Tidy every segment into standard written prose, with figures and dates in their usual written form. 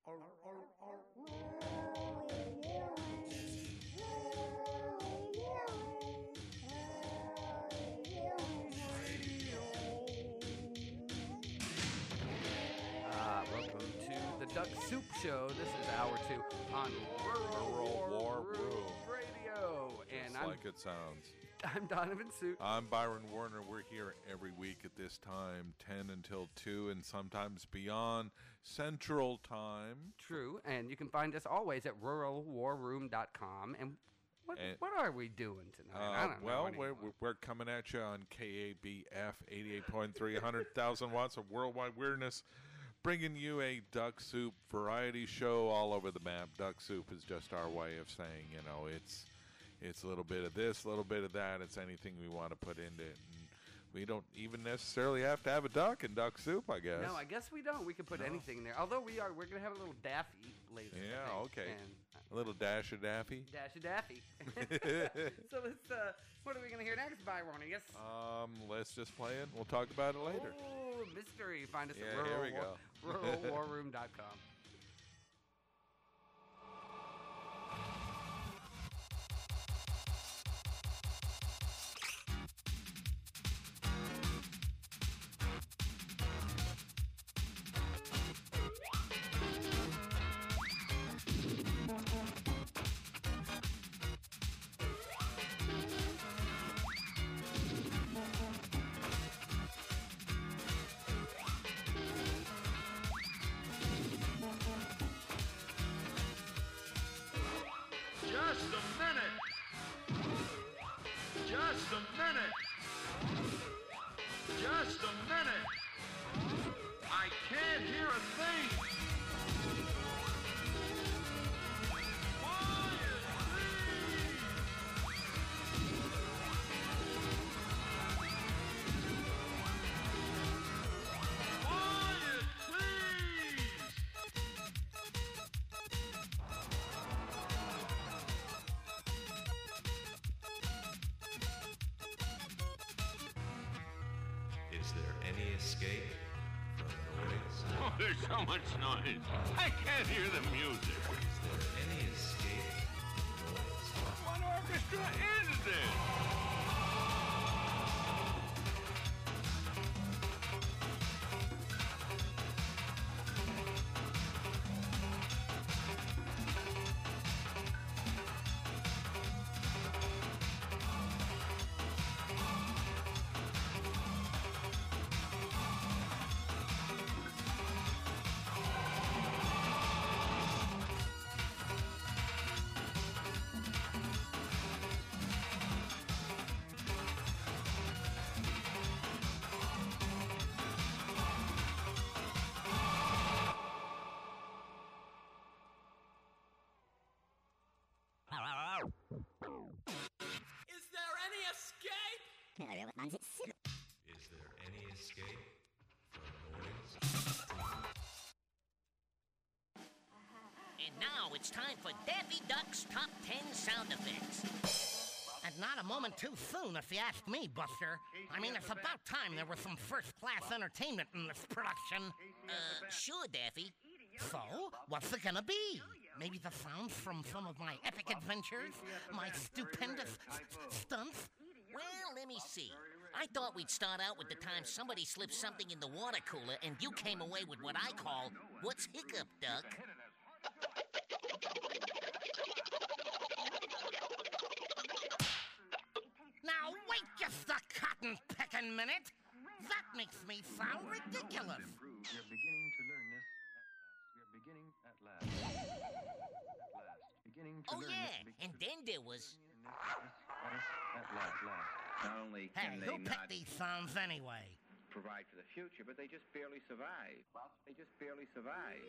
Welcome to the Duck Soup Show. This is hour 2 on Rural War Room Radio. Just like it sounds. I'm Donovan Soup. I'm Byron Warner. We're here every week at this time, 10 until 2, and sometimes beyond Central Time. True, and you can find us always at ruralwarroom.com. And what are we doing tonight? I don't know. We're coming at you on KABF 88.3, 100,000 watts of worldwide weirdness, bringing you a Duck Soup variety show all over the map. Duck Soup is just our way of saying, it's a little bit of this, a little bit of that. It's anything we want to put into it. And we don't even necessarily have to have a duck in Duck Soup, I guess. No, I guess we don't. We could put anything in there. Although we're going to have a little Daffy later. Yeah, okay. And, a little dash of Daffy. Dash of Daffy. So let's, what are we going to hear next, Byron? I guess. Let's just play it. We'll talk about it later. Oh, mystery. Find us at ruralwarroom.com. Just a minute. I can't hear a thing. Quiet, please. Quiet, please. Is there any escape from noise? Oh, there's so much noise. I can't hear the music. Is there any escape from noise? What orchestra is this? Is there any escape? Is there any escape from noise? And now it's time for Daffy Duck's Top 10 Sound Effects. And not a moment too soon, if you ask me, Buster. I mean, it's about time there was some first-class entertainment in this production. Sure, Daffy. So, what's it gonna be? Maybe the sounds from some of my epic adventures? My stupendous stunts? Well, let me see. I thought we'd start out with the time somebody slipped something in the water cooler and you came away with what I call, what's hiccup, Duck? Now wait just a cotton-picking minute! That makes me sound ridiculous! We're beginning to learn this at last. We are beginning at last. At last. Beginning to Oh, learn yeah, this. and then there was... At last. Not only Hey, can they who picked not these songs anyway? provide for the future, but they just barely survive. They just barely survive.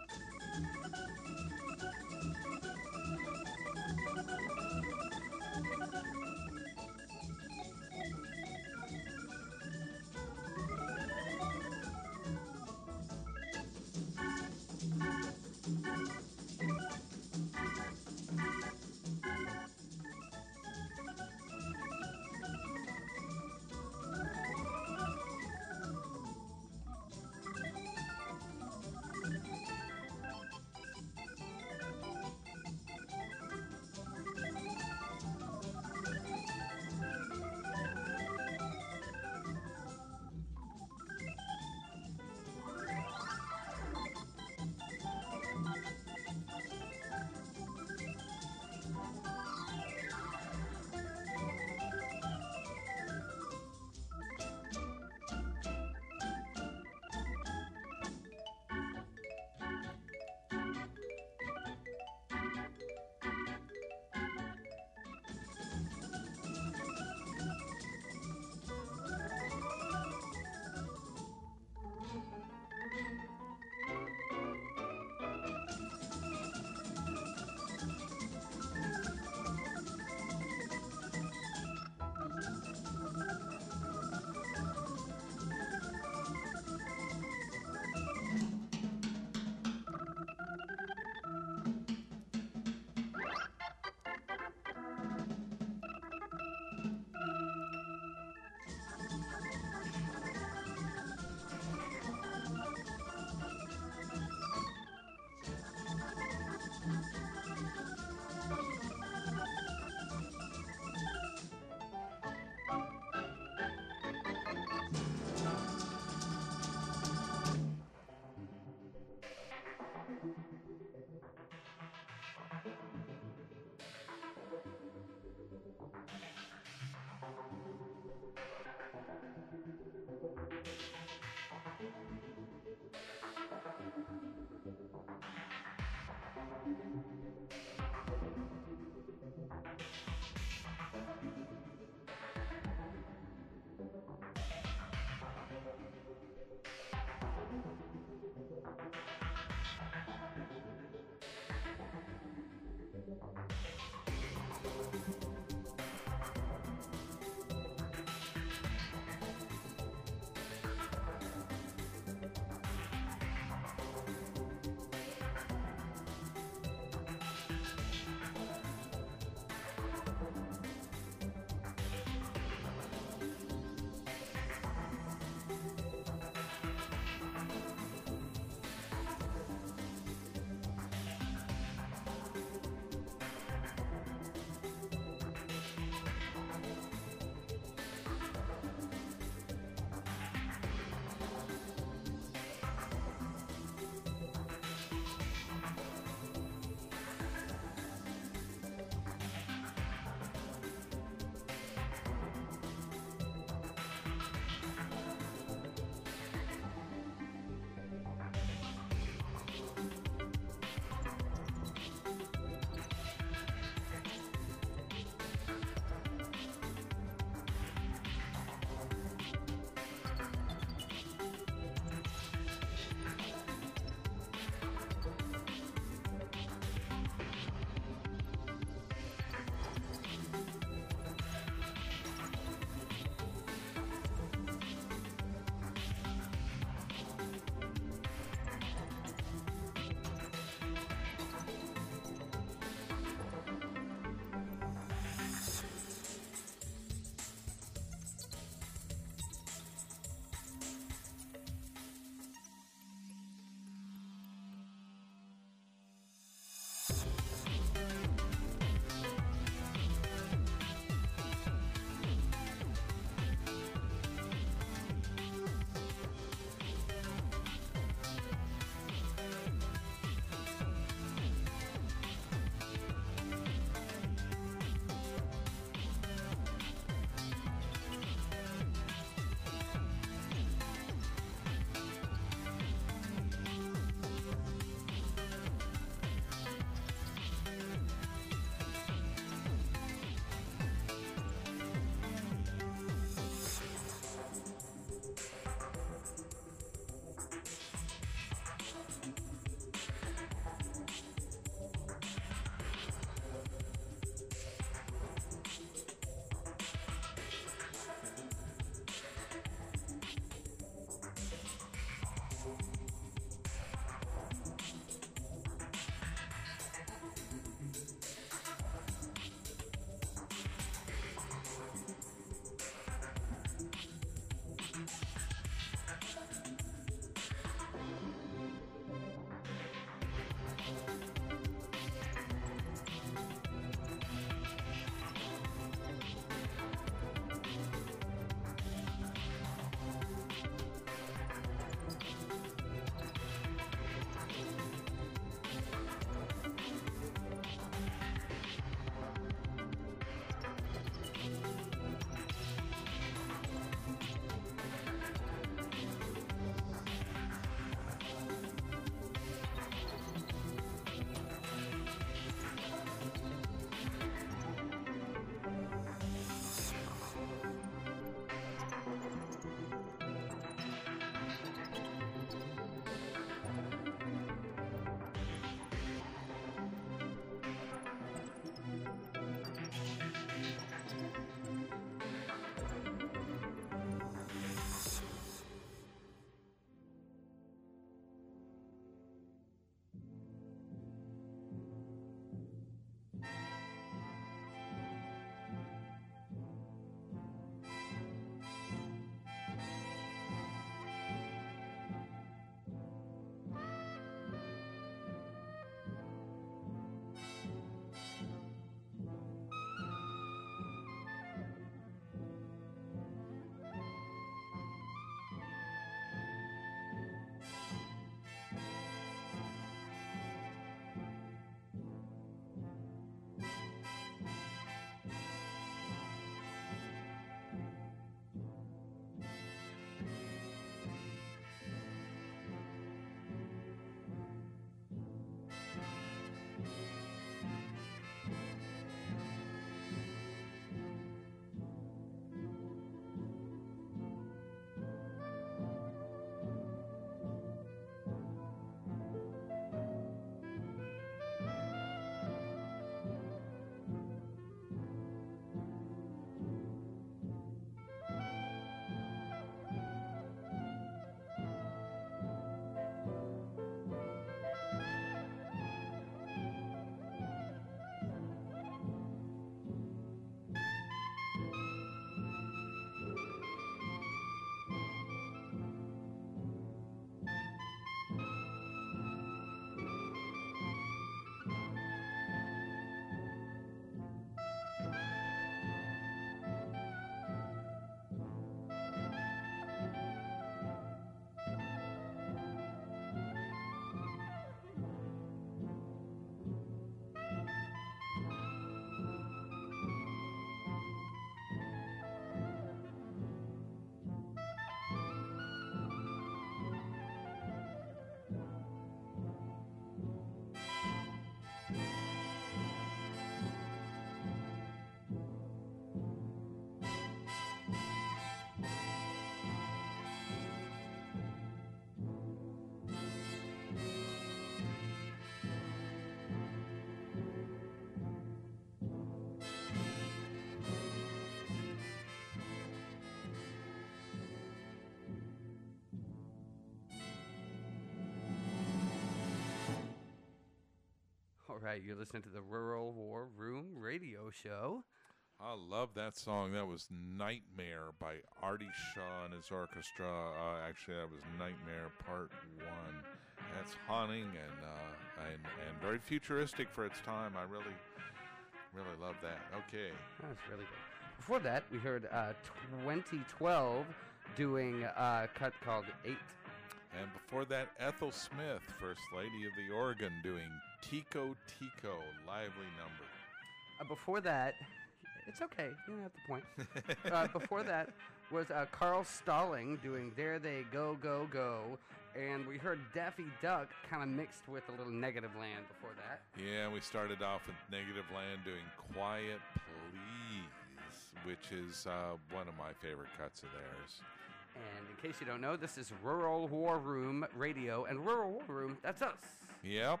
All right, you're listening to the Rural War Room Radio Show. I love that song. That was Nightmare by Artie Shaw and his orchestra. Actually, that was Nightmare Part 1. That's haunting and very futuristic for its time. I really love that. Okay. That's really good. Before that, we heard 2012 doing a cut called 8. And before that, Ethel Smith, First Lady of the Organ, doing Tico Tico, Lively Number. Before that, it's okay. You don't have to point. Before that was Carl Stalling doing There They Go, Go, Go. And we heard Daffy Duck kind of mixed with a little Negative Land before that. Yeah, we started off with Negative Land doing Quiet Please, which is one of my favorite cuts of theirs. And in case you don't know, this is Rural War Room Radio. And Rural War Room, that's us. Yep.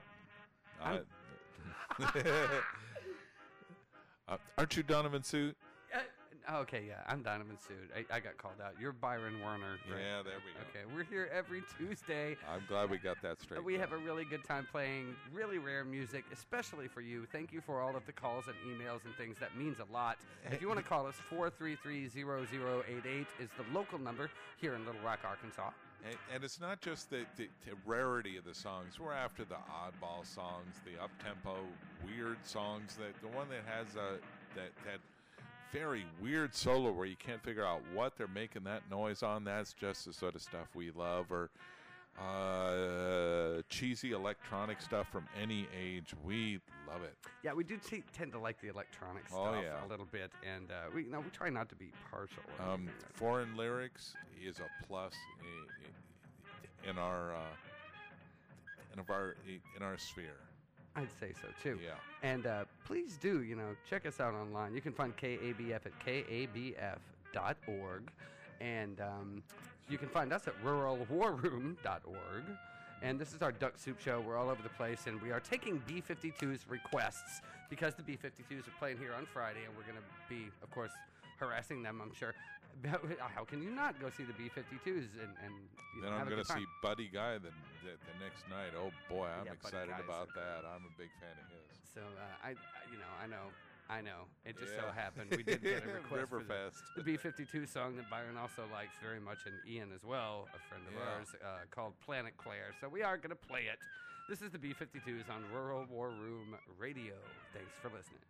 Aren't you Donovan Suit? Okay, yeah, I'm Donovan Suit. I got called out. You're Byron Werner. Right? Yeah, there we go. Okay, we're here every Tuesday. I'm glad we got that straight. We have a really good time playing really rare music, especially for you. Thank you for all of the calls and emails and things. That means a lot. If you want to call us, 433-0088 is the local number here in Little Rock, Arkansas. And it's not just the rarity of the songs. We're after the oddball songs, the up-tempo, weird songs. The one that has that very weird solo where you can't figure out what they're making that noise on. That's just the sort of stuff we love. Or cheesy electronic stuff from any age. We love it. Yeah, we do tend to like the electronic stuff a little bit, and we try not to be partial. Foreign lyrics is a plus in our sphere. I'd say so too. Yeah. And please do, check us out online. You can find KABF at kabf.org, and you can find us at ruralwarroom.org. And this is our Duck Soup Show. We're all over the place, and we are taking B-52's requests because the B-52s are playing here on Friday, and we're going to be, of course, harassing them, I'm sure. How can you not go see the B-52s and then I'm going to see Buddy Guy the next night. Oh boy, I'm excited about that. I'm a big fan of his. So I know. It just so happened we did get a request for the B-52 song that Byron also likes very much, and Ian as well, a friend of ours, called Planet Claire. So we are going to play it. This is the B-52s on Rural War Room Radio. Thanks for listening.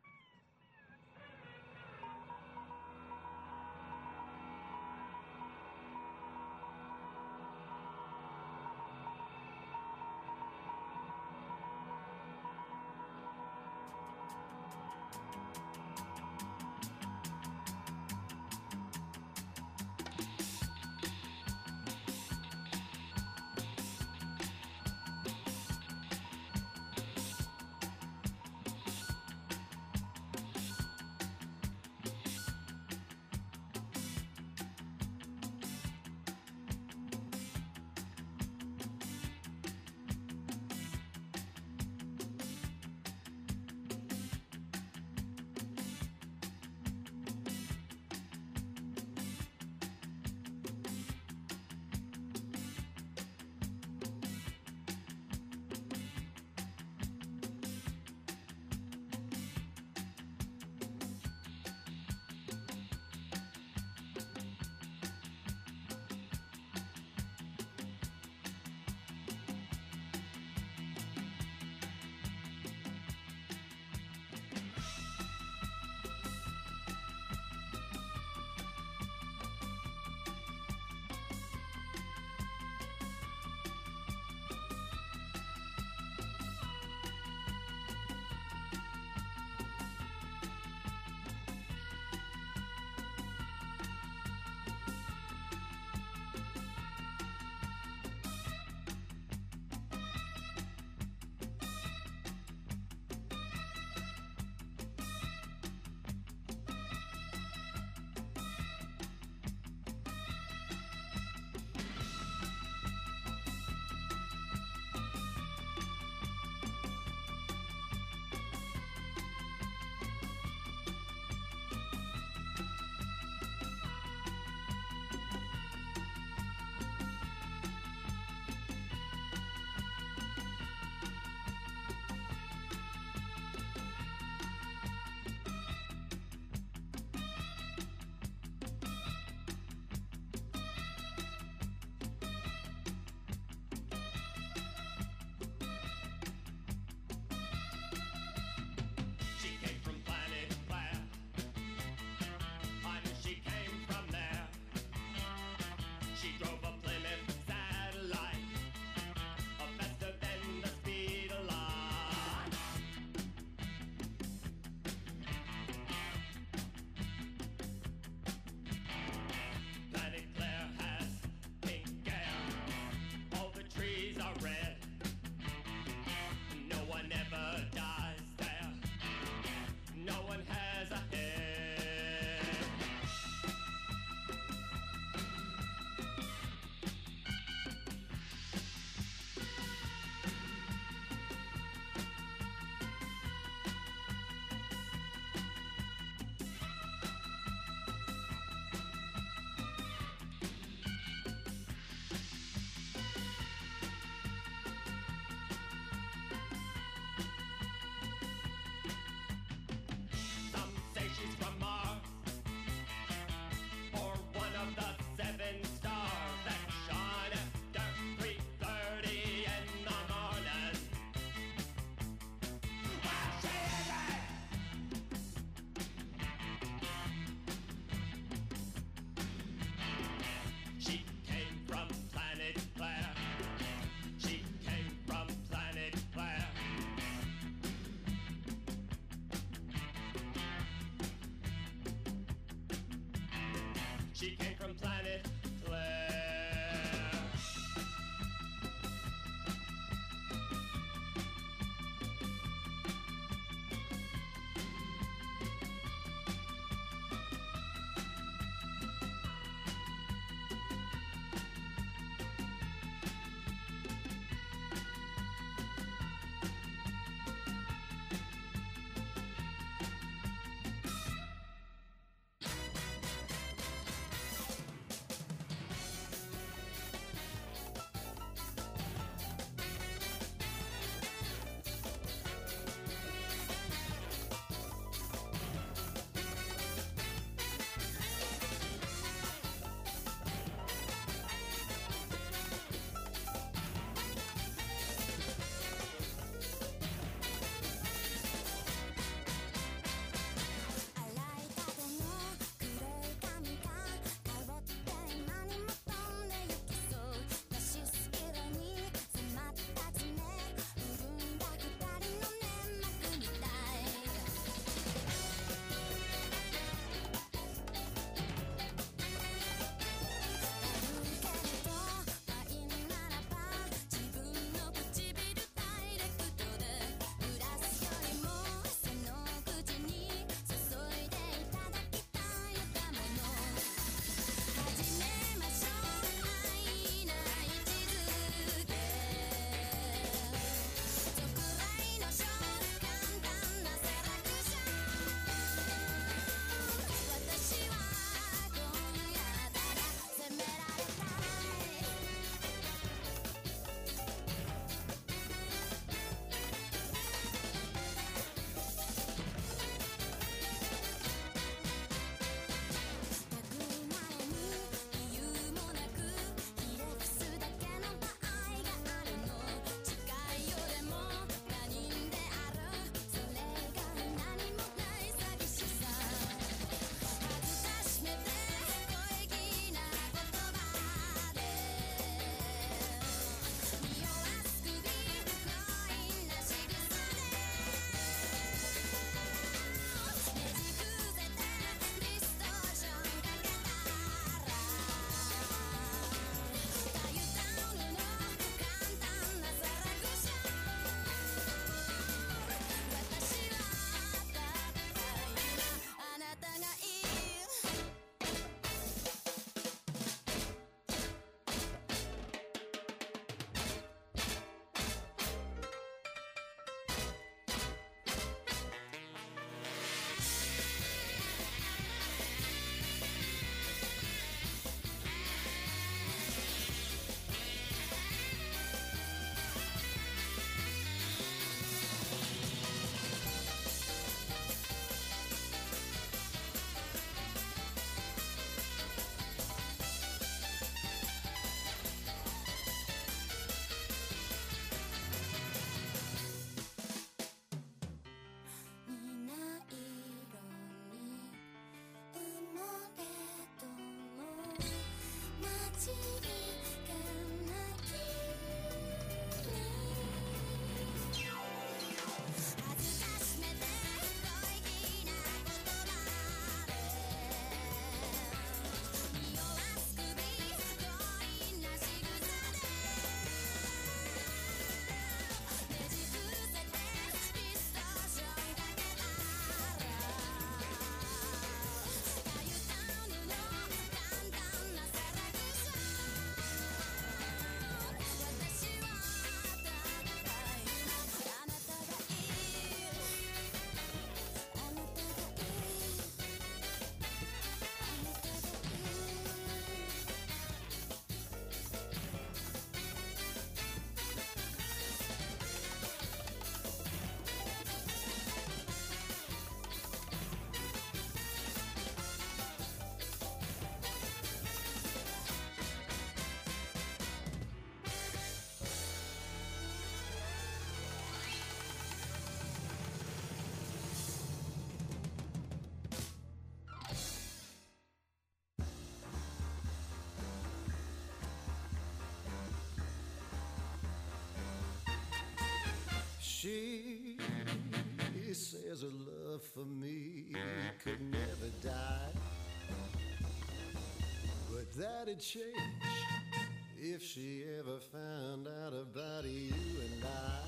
She came from planet Blair. She says her love for me could never die. that'd change if she ever found out about you and I.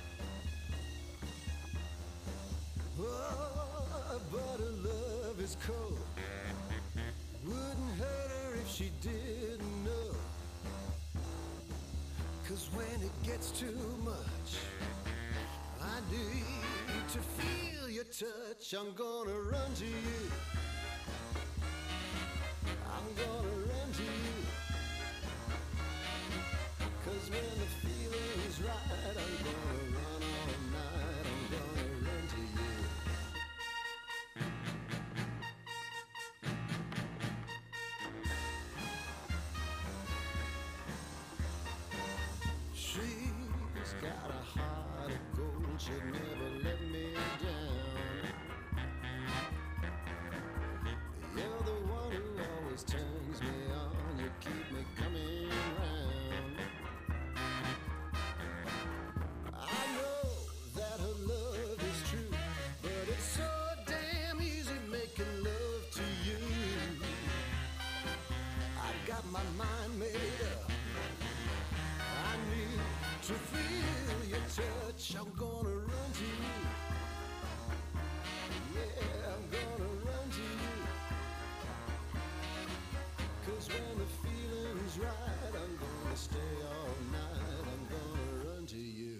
Oh, but her love is cold. Wouldn't hurt her if she didn't know. 'Cause when it gets too much, I need to feel your touch. I'm gonna run to you. I'm gonna run to you. 'Cause when the feeling is right, I'm gonna run all night. I'm gonna run to you. She's got a heart of gold. She'll never let me down. You're the one who always turns me on. You keep me coming round. I know that her love is true, but it's so damn easy making love to you. I've got my mind made up. I need to feel your touch. I'm gonna run to you. Yeah, I'm gonna run to you. 'Cause when the feeling's right, I'm gonna stay all night. I'm gonna run to you.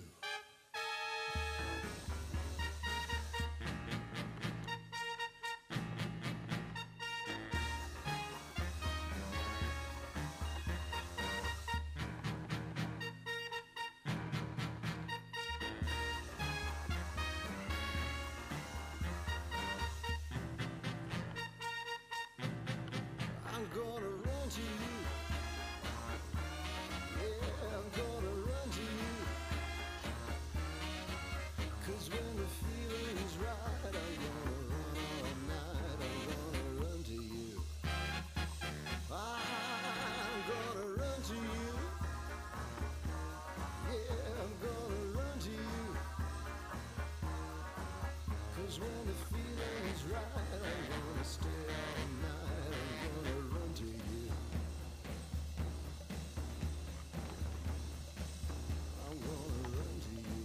I'm gonna run to you. Yeah, I'm gonna run to you. 'Cause when the feeling's right, I'm gonna run all night. I'm gonna run to you. I'm gonna run to you. Yeah, I'm gonna run to you. 'Cause when the feeling's right, I'm gonna stay all night. I'm gonna run to you. I'm gonna run to you.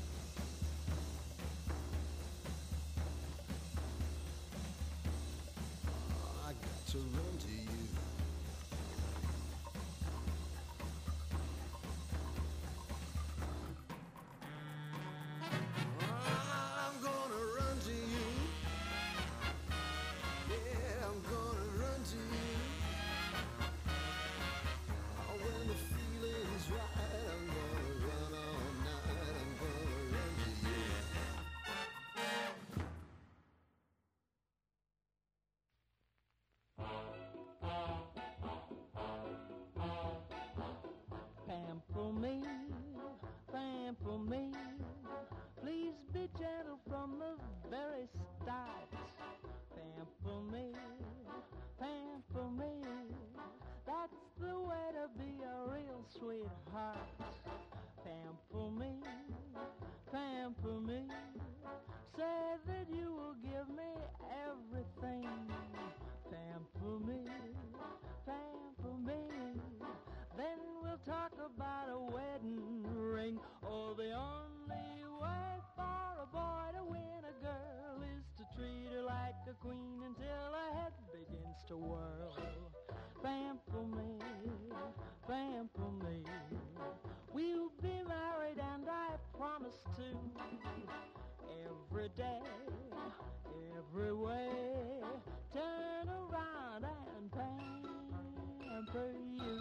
I got to run to you. I'm gonna run to you. Yeah, I'm gonna run to you. Oh, when the feeling's right, I'm gonna run all night. I'm gonna run to you. Pamper me, pamper me. Please be gentle from the very start. Pamper me, pamper me. That's the way to be a real sweetheart. Pamper me, pamper me. Say that you will give me everything. Pamper me, pamper me. Then we'll talk about a wedding ring. Oh, the only way for a boy to win a girl is to treat her like a queen until her head begins to whirl. Pamper me, pamper me. We'll be married and I promise to. Every day, every way, turn around and pamper you.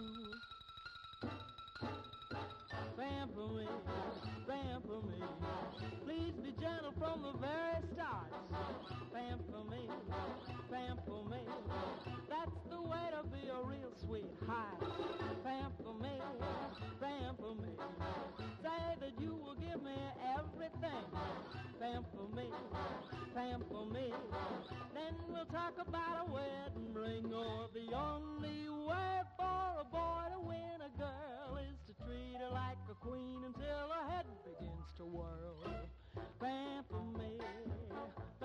Pamper me, pamper me. Please be gentle from the very start. Pamper me, pamper me. That's the way to be a real sweetheart. Pamper me, pamper me. Say that you will give me everything. Pamper me, pamper me. Then we'll talk about a wedding ring. Or the only way for a boy to win a girl is to treat her like a queen until her head begins to whirl. Pamper me,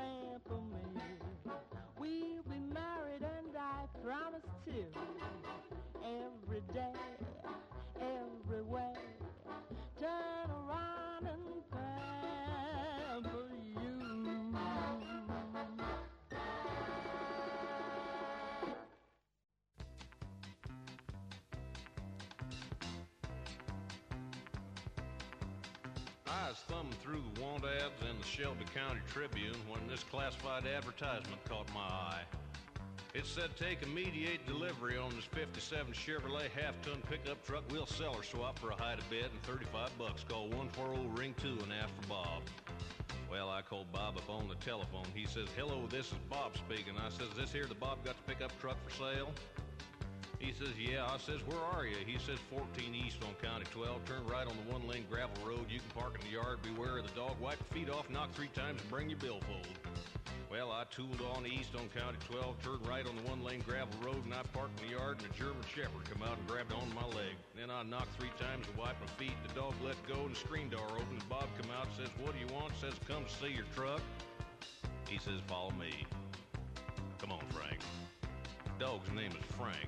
pamper me. We'll be married and I promise to. day, everywhere. Turn around and pamper you. I was thumbing through the want ads in the Shelby County Tribune when this classified advertisement caught my eye. It said take immediate delivery on this 57 Chevrolet half-ton pickup truck. We'll sell or swap for a hide a bed and $35. Call 140-RING-2 and ask for Bob. Well, I called Bob up on the telephone. He says, hello, this is Bob speaking. I says, this here the Bob got the pickup truck for sale? He says, yeah. I says, where are you? He says, 14 east on County 12. Turn right on the one-lane gravel road. You can park in the yard. Beware of the dog. Wipe your feet off. Knock 3 times and bring your billfold. Well, I tooled on east on County 12, turned right on the one-lane gravel road, and I parked in the yard, and a German Shepherd come out and grabbed onto my leg. Then I knocked 3 times and wiped my feet. The dog let go, and the screen door opened. Bob come out, says, what do you want? Says, come to see your truck. He says, follow me. Come on, Frank. The dog's name is Frank.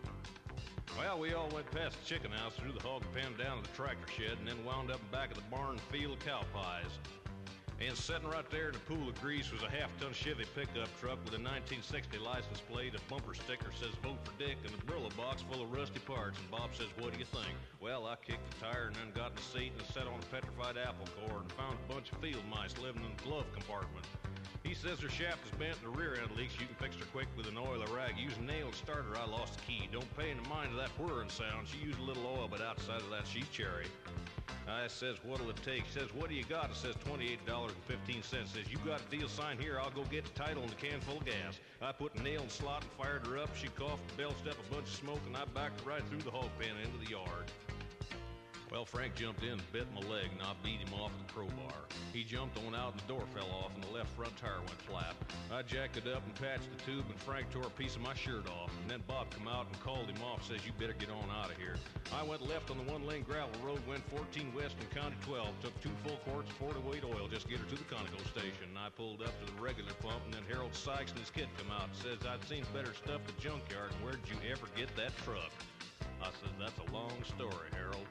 Well, we all went past the chicken house, through the hog pen, down to the tractor shed, and then wound up in back of the barn and field of cow pies. And sitting right there in a pool of grease was a half-ton Chevy pickup truck with a 1960 license plate, a bumper sticker says vote for Dick, and a Brillo box full of rusty parts. And Bob says, what do you think? Well, I kicked the tire and then got in the seat and sat on a petrified apple core and found a bunch of field mice living in the glove compartment. He says her shaft is bent and the rear end leaks. You can fix her quick with an oil or rag. Using nail and starter, I lost the key. Don't pay any mind to that whirring sound. She used a little oil, but outside of that, she's cherry. I says, what'll it take? He says, what do you got? It says $28.15. Says, you got a deal sign here. I'll go get the title and the can full of gas. I put a nail in the slot and fired her up. She coughed, belched up a bunch of smoke, and I backed her right through the hog pen into the yard. Well, Frank jumped in and bit my leg, and I beat him off with a crowbar. He jumped on out, and the door fell off, and the left front tire went flat. I jacked it up and patched the tube, and Frank tore a piece of my shirt off. And then Bob come out and called him off, says, you better get on out of here. I went left on the one-lane gravel road, went 14 west on County 12, took 2 full quarts of 40-weight oil just to get her to the Conoco station. And I pulled up to the regular pump, and then Harold Sykes and his kid come out and says, I'd seen better stuff at the junkyard, and where'd you ever get that truck? I said, that's a long story, Harold.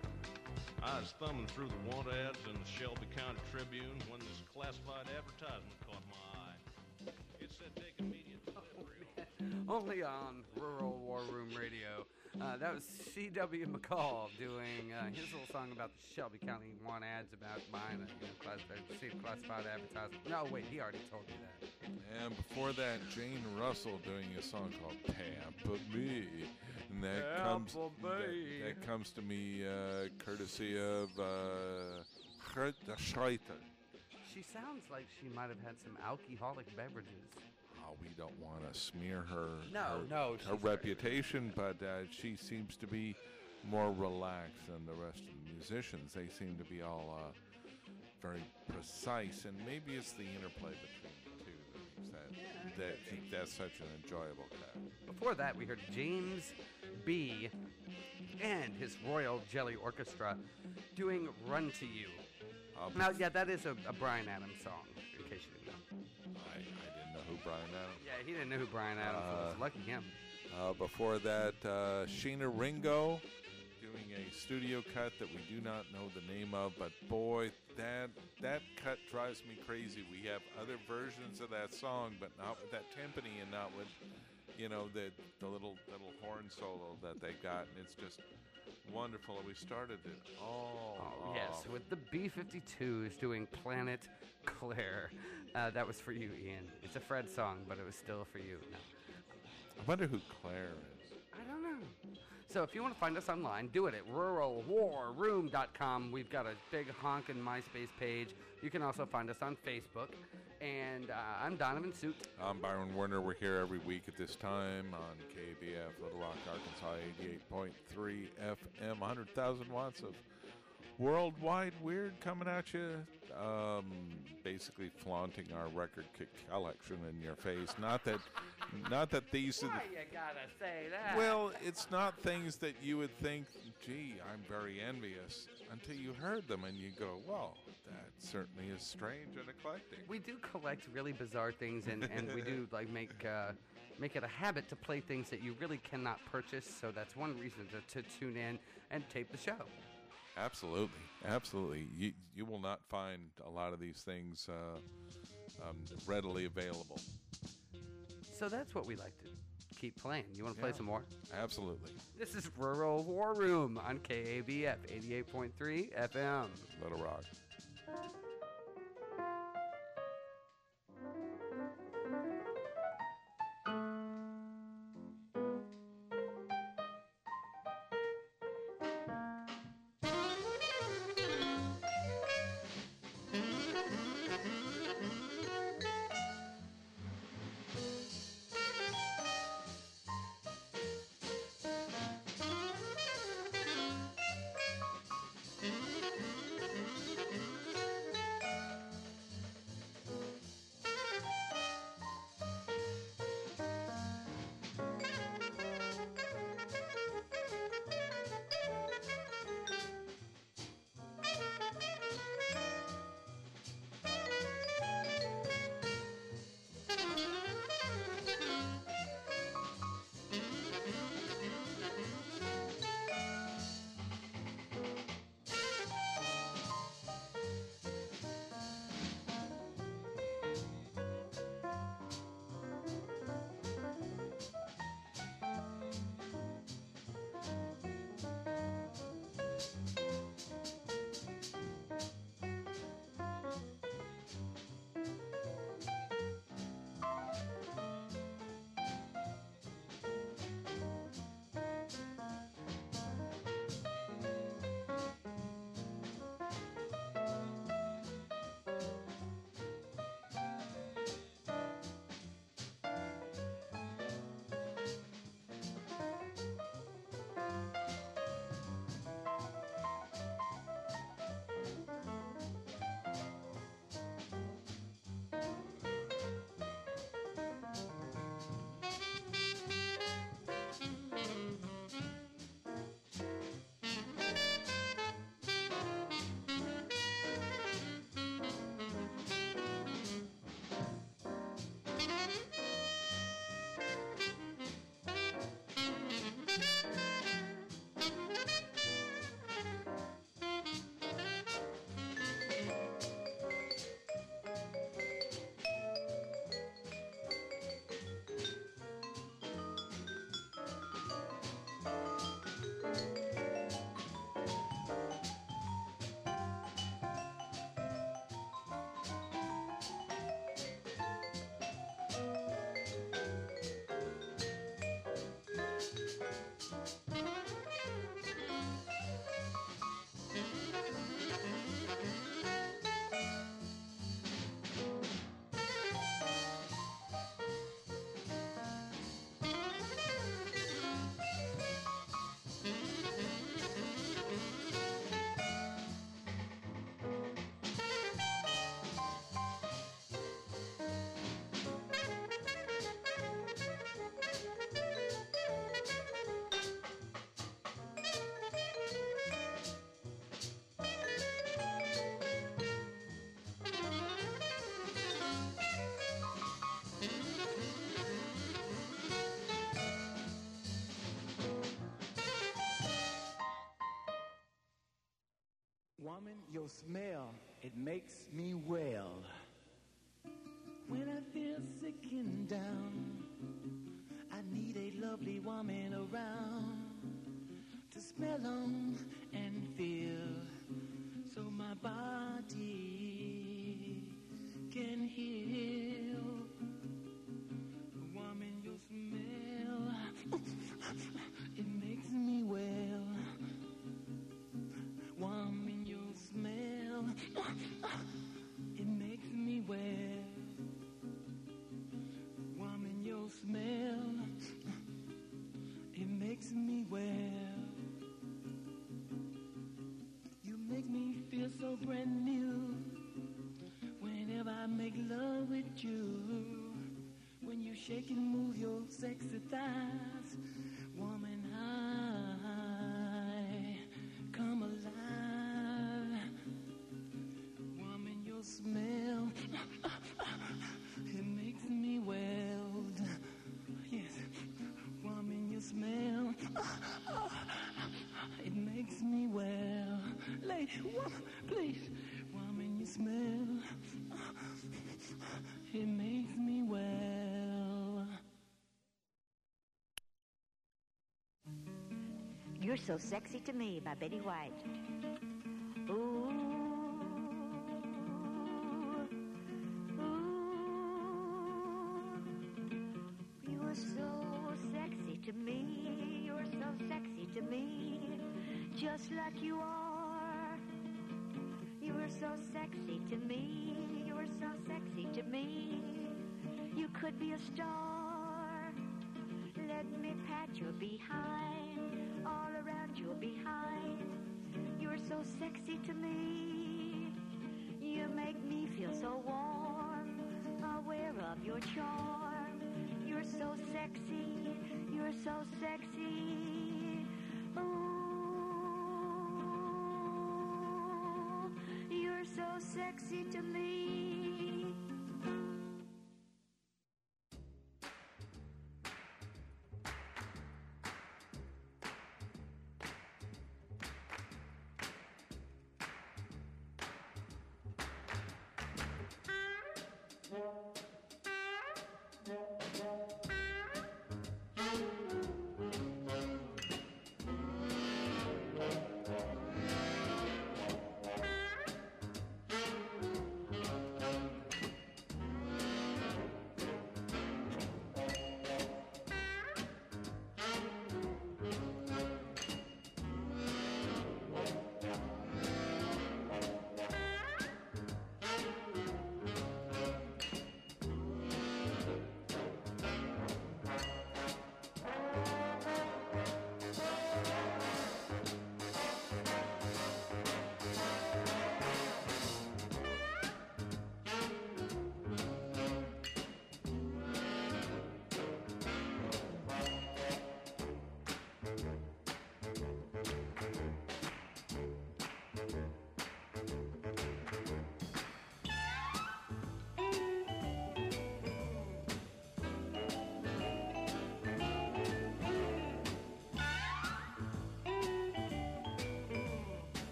I was thumbing through the want ads in the Shelby County Tribune when this classified advertisement caught my eye. It said take immediate delivery. Only on Rural War Room Radio. That was C.W. McCall doing his little song about the Shelby County want ads about buying a classified advertisement. No, wait, he already told you that. And before that, Jane Russell doing a song called Pampa Me. And that comes to me courtesy of Gerda Schreiter. She sounds like she might have had some alcoholic beverages. Oh, we don't want to smear her reputation, but she seems to be more relaxed than the rest of the musicians. They seem to be all very precise, and maybe it's the interplay between the two that keep that such an enjoyable cut. Before that, we heard James B. and his Royal Jelly Orchestra doing Run to You. Now, yeah, that is a Bryan Adams song, in case you didn't know. I didn't know who Bryan Adams was. Yeah, he didn't know who Bryan Adams was. Lucky him. Before that, Sheena Ringo doing a studio cut that we do not know the name of, but boy, that cut drives me crazy. We have other versions of that song, but not with that timpani and not with, the little horn solo that they got, and it's just wonderful. And we started it yes, with the B-52s doing Planet Claire. That was for you, Ian. It's a Fred song, but it was still for you. No. I wonder who Claire is. I don't know. So if you want to find us online, do it at ruralwarroom.com. We've got a big honkin' MySpace page. You can also find us on Facebook. And I'm Donovan Suit. I'm Byron Werner. We're here every week at this time on KBF, Little Rock, Arkansas, 88.3 FM, 100,000 watts of worldwide weird coming at you. Basically flaunting our record collection in your face. Not that these are Why you gotta say that? Well, it's not things that you would think, gee, I'm very envious, until you heard them and you go, well, that certainly is strange and eclectic. We do collect really bizarre things, and we do like make make it a habit to play things that you really cannot purchase. So that's one reason to tune in and tape the show. Absolutely, absolutely. You will not find a lot of these things readily available. So that's what we like to keep playing. You want to play some more? Absolutely. This is Rural War Room on KABF 88.3 FM. Little Rock. Woman, your smell, it makes me well. When I feel sick and down, I need a lovely woman around to smell on and feel, so my body can heal. Woman, your smell, it makes me well. Woman, your smell, it makes me well. Woman, your smell, it makes me well. You make me feel so brand new whenever I make love with you. When you shake and move your sexy thighs, woman, I come alive. Woman, your smell, it makes me weld. Yeah. right. Woman, please. Woman, you smell. It makes me well. You're So Sexy to Me by Betty White. Ooh, you are so sexy to me. You're so sexy to me, just like you are. You are so sexy to me. You are so sexy to me. You could be a star. Let me pat your behind, all around your behind. You're so sexy to me. You make me feel so warm, aware of your charm. You're so sexy. You're so sexy. Ooh, you're so sexy to me.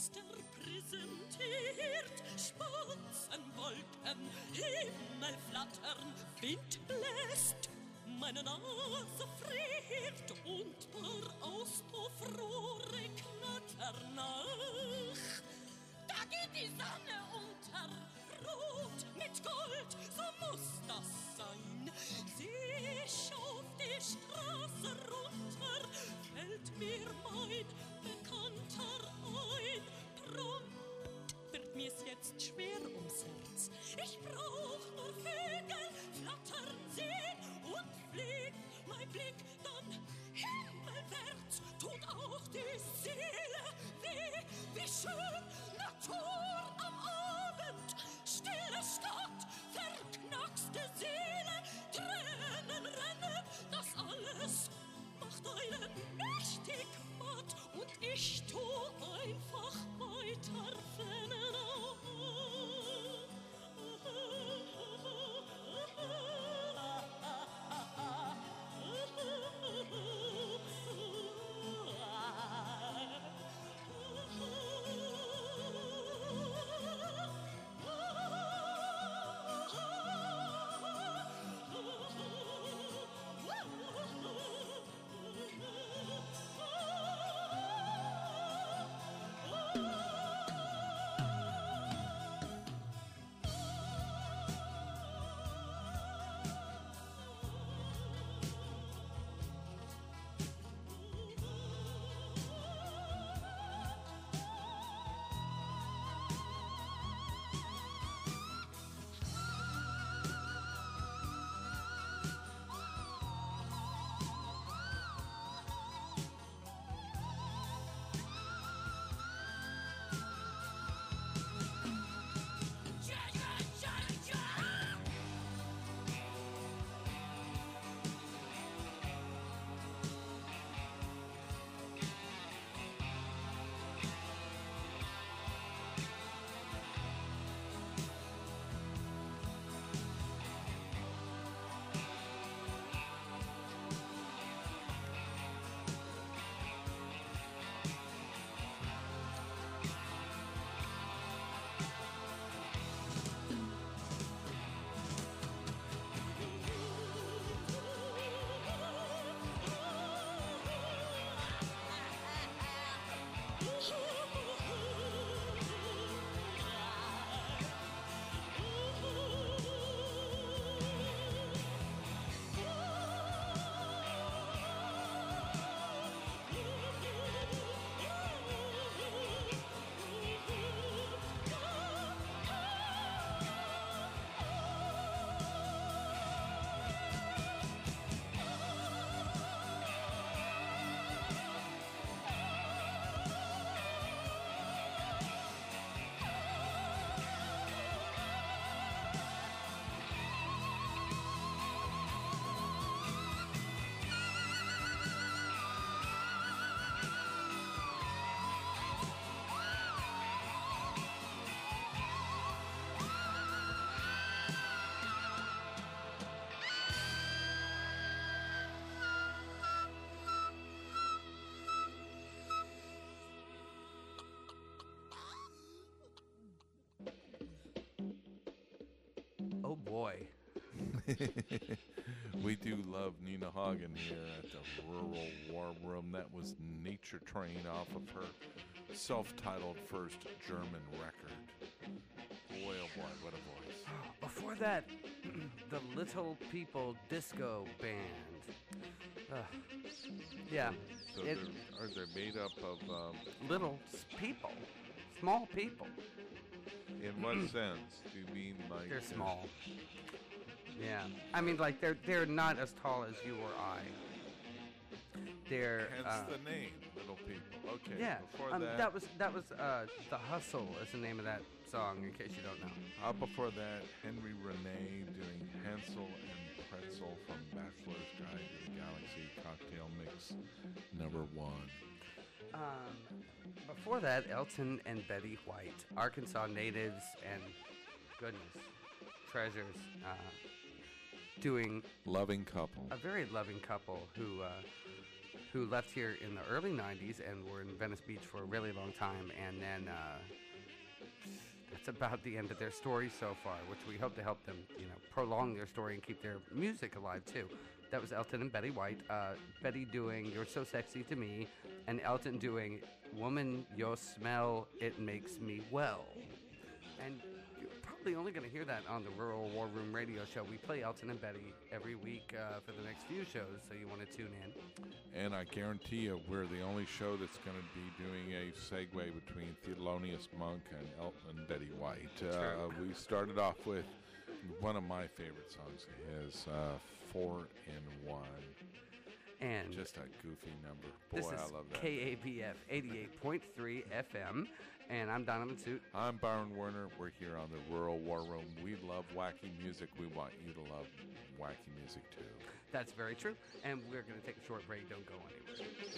Fenster präsentiert. Spatzenwolken, Himmel flattern, Wind bläst. Meine Nase friert und paar Auspuffrohre knattern nach. Da geht die Sonne unter, rot mit Gold, so muss das sein. Seh ich auf die Straße runter, fällt mir mein Bekannter ein. Prompt wird mir's jetzt schwer ums Herz. Ich brauch nur Vögel flattern sehen und fliegt mein Blick dann himmelwärts. Tut auch die Seele weh, wie schön Natur am Abend. Stille Stadt, verknackste Seele, Tränen rennen, das alles macht einen mächtig matt. Und ich tu einfach weiter flennen. Oh boy. We do love Nina Hagen here at the Rural War Room. That was Nature Train off of her self-titled first German record. Boy, oh boy, what a voice. Before that, the Little People Disco Band. Yeah. So are they made up of... little people. Small people. In what sense? Do you mean like... They're small. Yeah. I mean, like, they're not as tall as you or I. They're... Hence the name, Little People. Okay. Yeah. Before that was The Hustle is the name of that song, in case you don't know. Before that, Henry Renee doing Hansel and Pretzel from Bachelor's Guide to the Galaxy Cocktail Mix #1. Before that, Elton and Betty White, Arkansas natives and goodness, treasures, doing loving couple. A very loving couple who who left here in the early 90s and were in Venice Beach for a really long time. And then that's about the end of their story so far, which we hope to help them, prolong their story and keep their music alive, too. That was Elton and Betty White. Betty doing You're So Sexy to Me, and Elton doing Woman, Your Smell, It Makes Me Well. And you're probably only going to hear that on the Rural War Room radio show. We play Elton and Betty every week for the next few shows, so you want to tune in. And I guarantee you, we're the only show that's going to be doing a segue between Thelonious Monk and Elton and Betty White. We started off with one of my favorite songs, his 4 in 1. And just a goofy number. This Boy, is I love that. KABF 88.3 FM, and I'm Donovan Suit. I'm Byron Werner. We're here on the Rural War Room. We love wacky music. We want you to love wacky music, too. That's very true. And we're going to take a short break. Don't go anywhere.